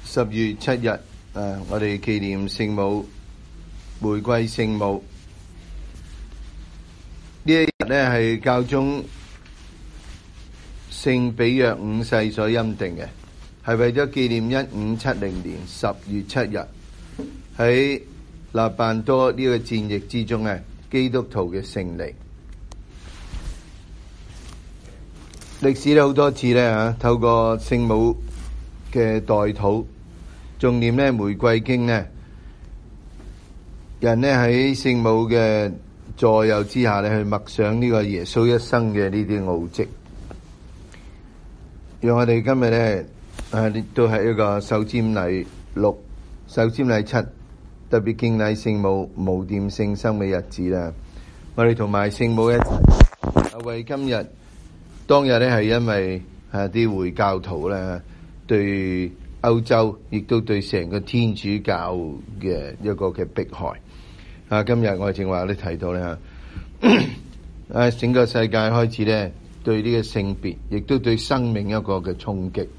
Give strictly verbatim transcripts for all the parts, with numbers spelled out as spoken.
十月七日，誒、呃，我哋紀念聖母玫瑰聖母。呢一日咧係教宗聖比約五世所欽定嘅，係為咗紀念一五七零年十月七日喺勒班多呢個戰役之中咧，基督徒嘅勝利。歷史咧好多次咧嚇，透過聖母嘅代禱，重念咧玫瑰經咧，人咧喺聖母嘅助佑之下咧，去默想呢個耶穌一生嘅呢啲奧蹟。讓我哋今日咧，誒都係一個受瞻禮六、受瞻禮七，特別敬禮聖母無玷聖心嘅日子啦。我哋同埋聖母一齊，為今日當日咧係因為誒啲回教徒咧對歐洲，亦都對成個天主教嘅一個嘅迫害。啊，今日我哋正話都提到咧，誒整個世界開始咧對呢個性別，亦都對生命一個嘅衝擊。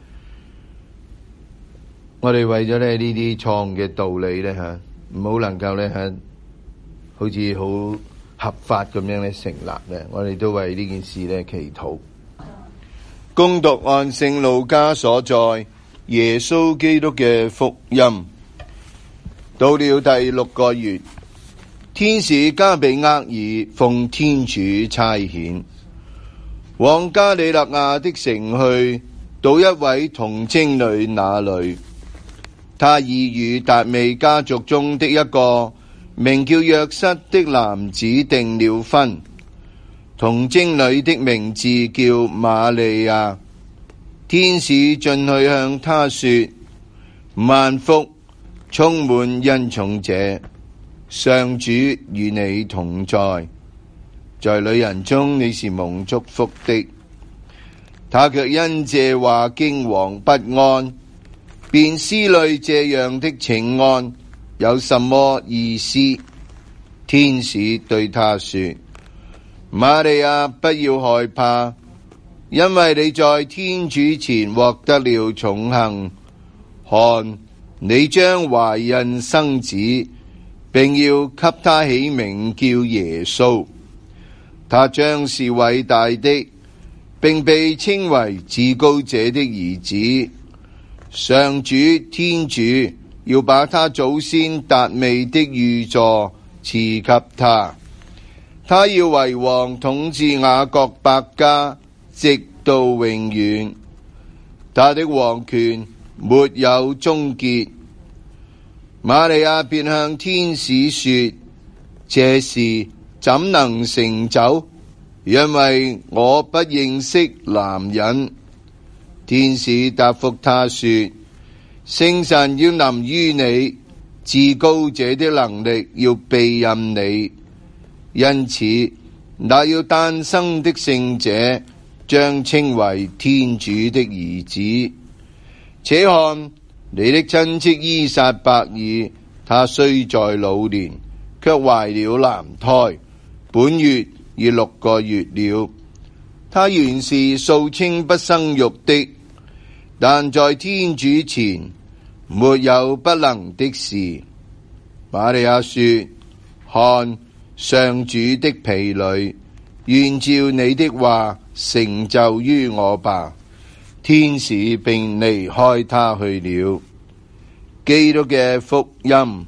我哋為咗咧呢啲錯誤嘅道理咧吓，唔好能夠咧吓，好似好合法咁樣咧成立咧，我哋都為呢件事咧祈禱。恭讀按聖路加所載耶穌基督嘅福音。到了第六個月，天使加俾額爾奉天主差遣，往加里肋亞的城去，到一位童貞女那裏，他已與達味家族中的一個名叫若瑟的男子訂了婚。童貞女的名字叫瑪利亞。天使進去向她說：萬福，充滿恩寵者，上主與你同在，在女人中你是蒙祝福的。她卻因這話驚惶不安，便思慮這樣的請安有什麼意思。天使對她說：瑪利亞，不要害怕，因為你在天主前獲得了寵幸。看，你將懷孕生子，並要給他起名叫耶穌。他將是偉大的，並被稱為至高者的兒子。上主天主要把他祖先達味的御座賜給他，他要為王統治雅各伯家，直到永遠。他的王權沒有終結。瑪利亞便向天使說：這事怎能成就？因為我不認識男人。天使答覆他說：聖神要臨於你，至高者的能力要庇蔭你，因此那要誕生的聖者將稱為天主的兒子。且看，你的親戚依撒伯爾，她雖在老年，卻懷了男胎，本月已六個月了。她原是素稱不生育的，但在天主前沒有不能的事。瑪利亞說：看，上主的婢女，願照你的話成就於我吧。天使並離開她去了。基督嘅福音。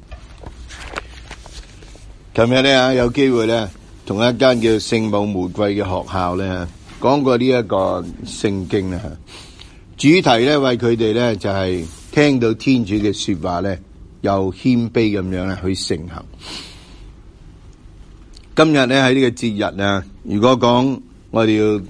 琴日咧有機會咧，同一間叫聖母玫瑰嘅學校咧講過呢一個聖經啦。主題咧為佢哋咧就係聽到天主嘅說話咧，又謙卑咁樣咧去承行。今日咧喺呢個節日啊，如果講我哋要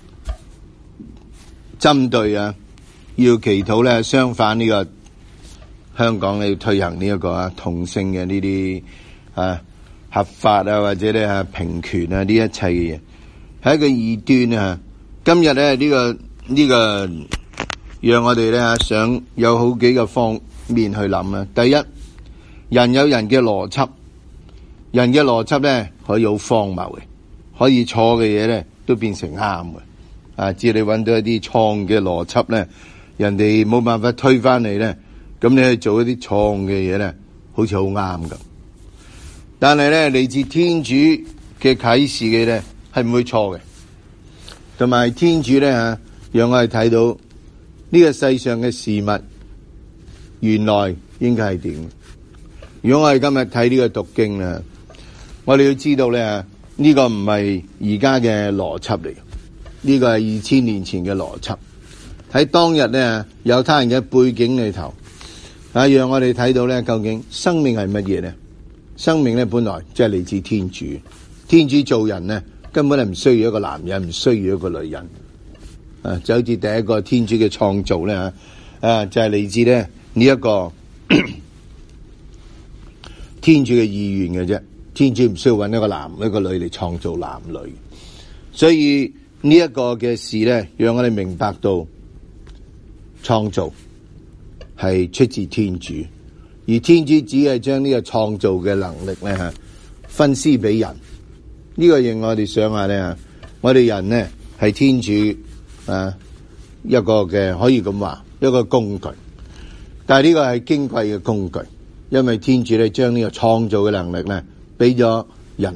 針對啊，要祈禱咧，相反呢個香港要推行呢一個啊同性嘅呢啲啊合法啊或者咧啊平權啊呢一切嘅嘢，係一個異端啊。今日咧呢個呢個讓我哋咧想有好幾個方面去諗啊。第一，人有人嘅邏輯，人嘅邏輯咧可以好荒謬嘅，可以錯嘅嘢咧都變成啱嘅。啊，只要你揾到一啲錯嘅邏輯咧，人哋冇辦法推翻你咧， 咁你去做一啲錯誤嘅嘢咧，好似好啱咁。但係咧，嚟自天主嘅啟示嘅咧，係唔會錯嘅。同埋天主咧吓，讓我哋睇到呢個世上嘅事物原來應該係點。如果我哋今日睇呢個讀經咧，我哋要知道咧，呢個唔係而家嘅邏輯嚟，呢個係二千年前嘅邏輯。喺當日咧，猶太人嘅背景裏頭，啊，讓我哋睇到咧，究竟生命係乜嘢咧？生命咧本來即係嚟自天主，天主造人咧根本係唔需要一個男人，唔需要一個女人，啊，就好似第一個天主嘅創造咧，啊，就係嚟自咧呢一個天主嘅意願嘅啫。天主唔需要揾一個男一個女嚟創造男女，所以呢一個嘅事咧，讓我哋明白到創造係出自天主，而天主只係將呢個創造嘅能力咧吓分施俾人。呢個令我哋想下咧，我哋人咧係天主啊一個嘅可以咁話一個工具，但係呢個係矜貴嘅工具，因為天主咧將呢個創造嘅能力咧俾咗人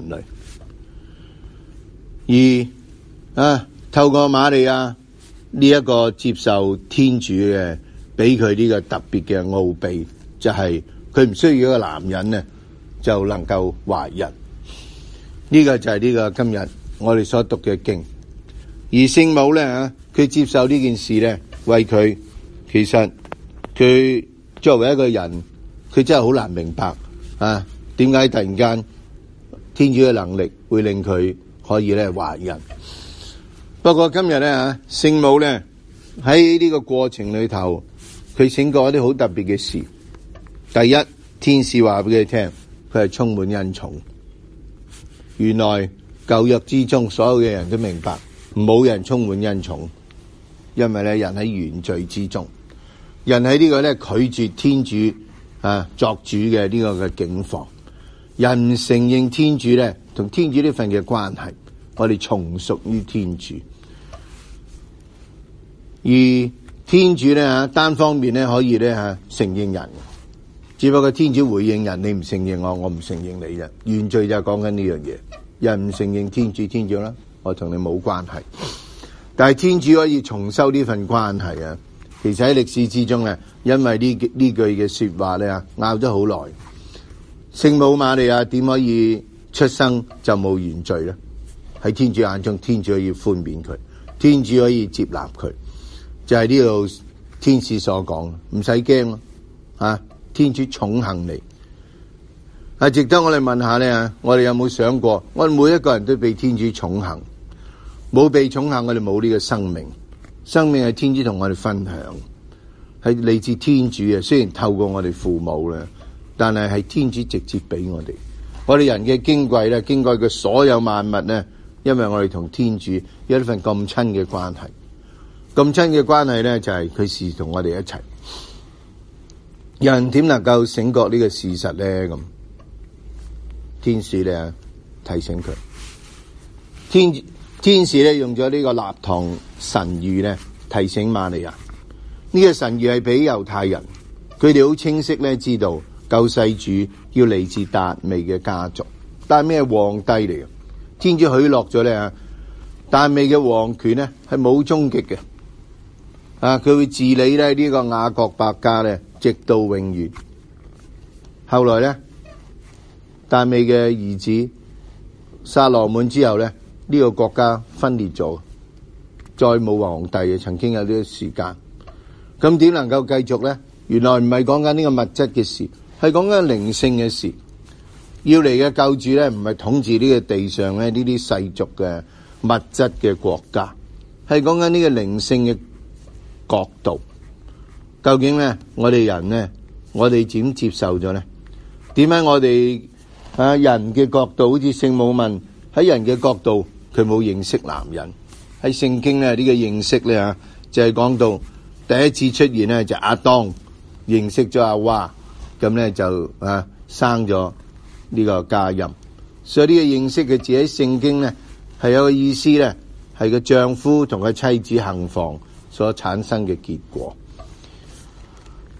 類，而啊透過瑪利亞呢一個接受天主嘅俾佢呢個特別嘅奧秘，就係佢唔需要一個男人咧就能夠懷孕。呢個就係呢個今日我哋所讀嘅經，而聖母咧吓佢接受呢件事咧，為佢其實佢作為一個人，佢真係好難明白啊，點解突然間天主嘅能力會令佢可以咧懷孕？不過今日咧吓聖母咧喺呢個過程裏頭，佢醒過一啲好特別嘅事。第一，天使話俾佢聽，佢係充滿恩寵。原來舊約之中所有嘅人都明白，冇人充滿恩寵，因為咧人喺原罪之中，人喺呢個咧拒絕天主啊作主嘅呢個嘅境況，人唔承認天主咧同天主呢份嘅關係，我哋從屬於天主，而天主咧吓單方面咧可以咧吓承認人，只不過天主回應人，你唔承認我，我唔承認你啫。原罪就係講緊呢樣嘢，人唔承認天主，天主啦，我同你冇關係。但係天主可以重修呢份關係啊！其實喺歷史之中咧，因為呢呢句嘅說話咧，拗咗好耐。聖母瑪利亞點可以出生就冇原罪咧？喺天主眼中，天主可以寬免佢，天主可以接納佢，就係呢度天使所講，唔使驚咯，啊！天主寵幸你，啊！值得我哋問下咧，我哋有冇想過，我哋每一個人都被天主寵幸，冇被寵幸，我哋冇呢個生命。生命係天主同我哋分享，係嚟自天主嘅。雖然透過我哋父母咧，但係係天主直接俾我哋。我哋人嘅矜貴咧，矜貴嘅所有萬物咧，因為我哋同天主有一份咁親嘅關係，咁親嘅關係咧，就係佢是同我哋一齊。人點能夠醒覺呢個事實咧？咁天使咧提醒佢，天天使咧用咗呢個立堂神諭咧提醒瑪利亞。呢個神諭係俾猶太人，佢哋好清晰咧知道救世主要嚟自達味嘅家族，但係咩皇帝嚟嘅？天主許諾咗咧，達味嘅皇權咧係冇終極嘅，啊，佢會治理咧呢個雅各伯家咧。直到永遠。後來咧，達味嘅兒子撒羅滿之後咧，呢個國家分裂咗，再冇皇帝嘅。曾經有呢個時間，咁點能夠繼續咧？原來唔係講緊呢個物質嘅事，係講緊靈性嘅事。要嚟嘅救主咧，唔係統治呢個地上咧呢啲世俗嘅物質嘅國家，係講緊呢個靈性嘅國度。究竟咧，我哋人咧，我哋點接受咗咧？點解我哋啊人嘅角度，好似聖母問喺人嘅角度，佢冇認識男人。喺聖經咧呢個認識咧吓，就係講到第一次出現咧就亞當認識咗阿娃，咁咧就啊生咗呢個加音。所以呢個認識嘅字喺聖經咧係有個意思咧，係個丈夫同個妻子行房所產生嘅結果。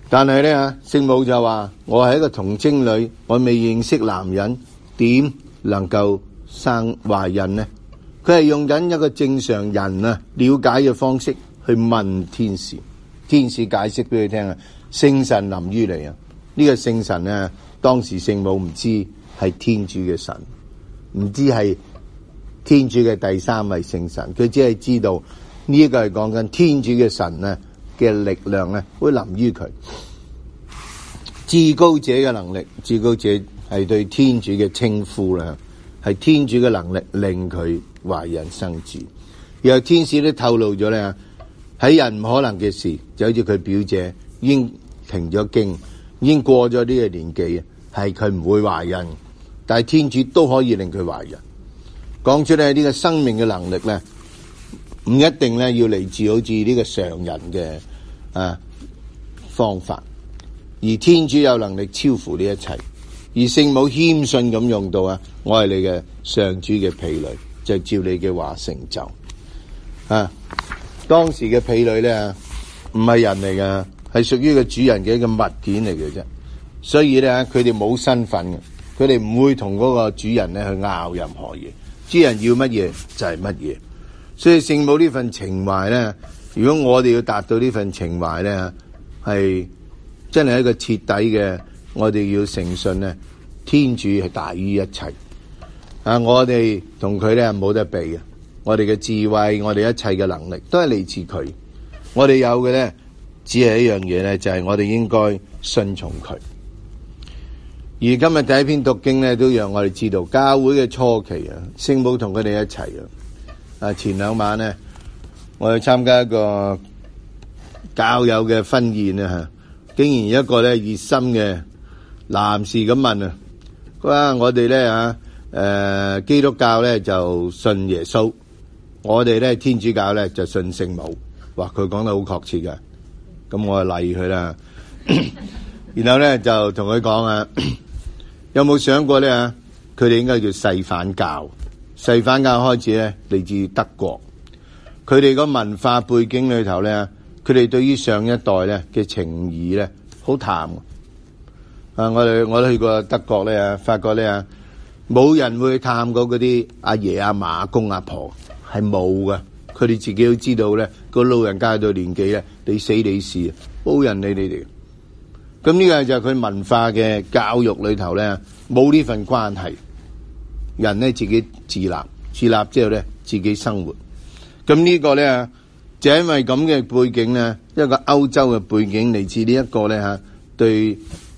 但係咧啊，聖母就話：我係一個童貞女，我未認識男人，點能夠生懷孕呢？佢係用緊一個正常人啊了解嘅方式去問天使，天使解釋俾佢聽啊，聖神臨於你啊！呢、這個聖神咧，當時聖母唔知係天主嘅神，唔知係天主嘅第三位聖神，佢只係知道呢一個係講緊天主嘅神咧嘅力量咧會臨於佢。至高者嘅能力，至高者係對天主嘅稱呼啦，係天主嘅能力令佢懷孕生子。然後天使都透露咗咧，喺人唔可能嘅事，就好似佢表姐已經停咗經，已經過咗呢個年紀，係佢唔會懷孕，但係天主都可以令佢懷孕。講出咧呢個生命嘅能力咧，唔一定咧要嚟自好似呢個常人嘅啊方法。而天主有能力超乎呢一切，而聖母謙遜咁用到啊，我係你嘅上主嘅婢女，就照你嘅話成就。啊，當時嘅婢女咧唔係人嚟噶，係屬於個主人嘅一個物件嚟嘅啫，所以咧佢哋冇身份嘅，佢哋唔會同嗰個主人咧去拗任何嘢，主人要乜嘢就係乜嘢。所以聖母呢份情懷咧，如果我哋要達到呢份情懷咧，係真係一個徹底嘅，我哋要誠信咧，天主係大於一切啊！我哋同佢咧冇得比嘅，我哋嘅智慧，我哋一切嘅能力都係嚟自佢。我哋有嘅咧，只係一樣嘢咧，就係我哋應該順從佢。而今日第一篇讀經咧，都讓我哋知道教會嘅初期啊，聖母同佢哋一齊啊。啊，前兩晚咧，我去參加一個教友嘅婚宴啊。竟然一個咧熱心嘅男士咁問啊，佢話我哋咧啊誒基督教咧就信耶穌，我哋咧天主教咧就信聖母。哇，佢講得好確切嘅，咁我就例佢啦。然後咧就同佢講啊，有冇想過咧啊？佢哋應該叫細反教，細反教開始咧嚟自德國，佢哋個文化背景裏頭咧。佢哋對於上一代咧嘅情誼咧好淡啊！我哋我都去過德國咧，發覺咧冇人會去探過嗰啲阿爺阿嫲阿公阿婆，係冇㗎。佢哋自己都知道咧，個老人家到年紀咧，你死你事，冇人理你哋。咁呢個就係佢文化嘅教育裏頭咧，冇呢份關係。人咧自己自立，自立之後咧自己生活。咁呢個咧。就因為咁嘅背景咧，一個歐洲嘅背景嚟自呢一個咧吓，對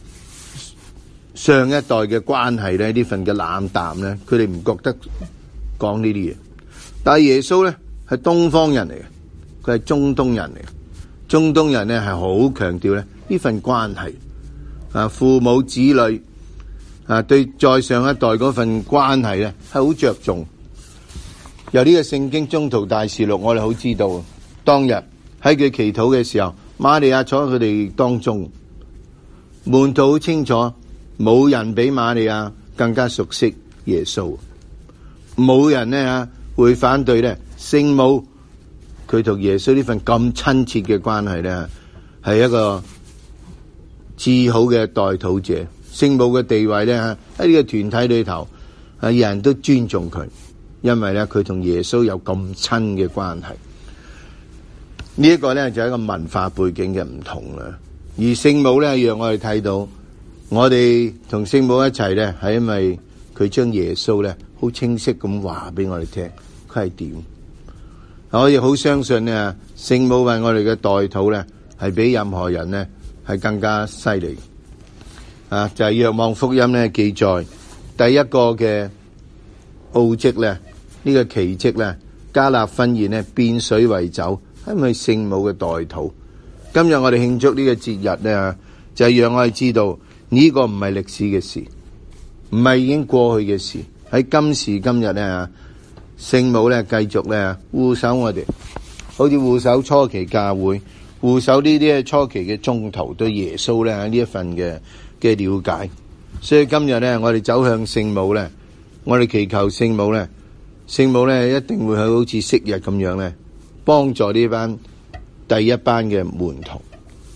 上一代嘅關係咧呢份嘅冷淡咧，佢哋唔覺得講呢啲嘢。但係耶穌咧係東方人嚟嘅，佢係中東人嚟嘅，中東人咧係好強調咧呢份關係啊，父母子女啊對再上一代嗰份關係咧係好着重。由呢個聖經宗徒大事錄，我哋好知道。當日喺佢祈禱嘅時候，瑪利亞坐喺佢哋當中，門徒好清楚，冇人比瑪利亞更加熟悉耶穌，冇人咧吓會反對咧聖母佢同耶穌呢份咁親切嘅關係咧，係一個至好嘅代禱者。聖母嘅地位咧喺呢個團體裏頭，係人都尊重佢，因為咧佢同耶穌有咁親嘅關係。呢一個咧就係一個文化背景嘅唔同啦，而聖母咧讓我哋睇到，我哋同聖母一齊咧係因為佢將耶穌咧好清晰咁話俾我哋聽，佢係點。我亦好相信咧，聖母為我哋嘅代禱咧係比任何人咧係更加犀利。啊，就係《若望福音》咧記載第一個嘅奧蹟咧，呢個奇蹟咧，迦納婚宴咧變水為酒。係咪聖母嘅代禱？今日我哋慶祝呢個節日咧，就係讓我哋知道呢個唔係歷史嘅事，唔係已經過去嘅事。喺今時今日咧，聖母咧繼續咧護守我哋，好似護守初期教會，護守呢啲初期嘅宗徒對耶穌咧呢一份嘅嘅了解。所以今日咧，我哋走向聖母咧，我哋祈求聖母咧，聖母咧一定會係好似昔日咁樣咧。幫助呢班第一班嘅門徒，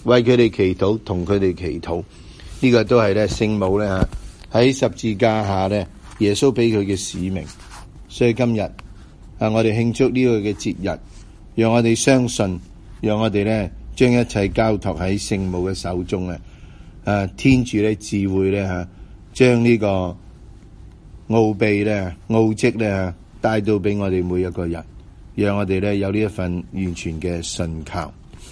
為佢哋祈禱，同佢哋祈禱。呢、這個都係咧聖母咧嚇喺十字架下咧，耶穌俾佢嘅使命。所以今日啊，我哋慶祝呢個嘅節日，讓我哋相信，讓我哋咧將一切交託喺聖母嘅手中咧。啊，天主咧智慧咧嚇，將呢個奧秘咧奧蹟咧嚇帶到俾我哋每一個人，讓我哋咧有呢一份完全嘅信靠。